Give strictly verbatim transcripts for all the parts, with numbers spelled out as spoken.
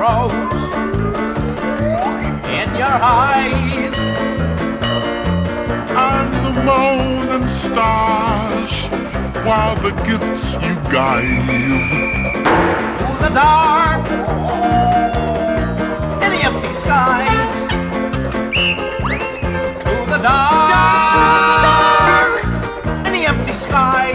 froze in your eyes, and the moon and stars, while the gifts you gave to the dark, in the empty skies, to the dark, in the empty skies.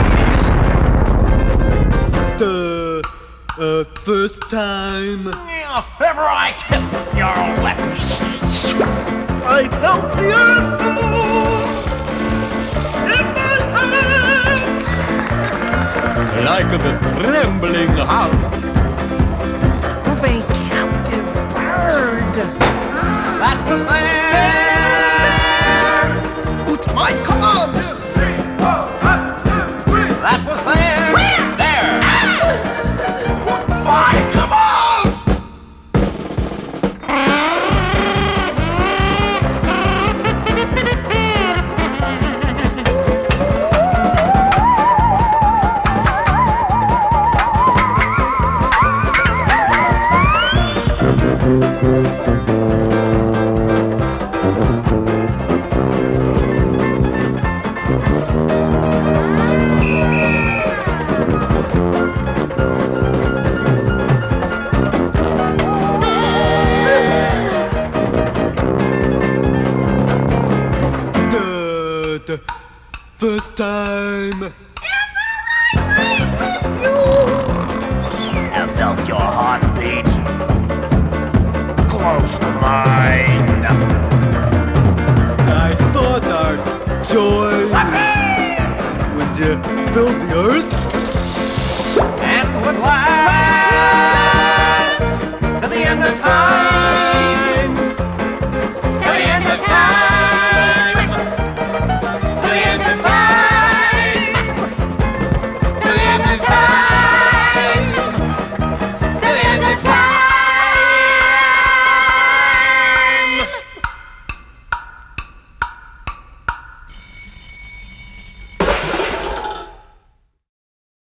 The uh, first time ever I kissed your lips, I felt the earth move in my hands like the trembling heart of a captive bird that was there with my command. That was there. Where? There. My command. the, the first time I felt your heartbeat close to mine. I thought our joy would uh, fill the earth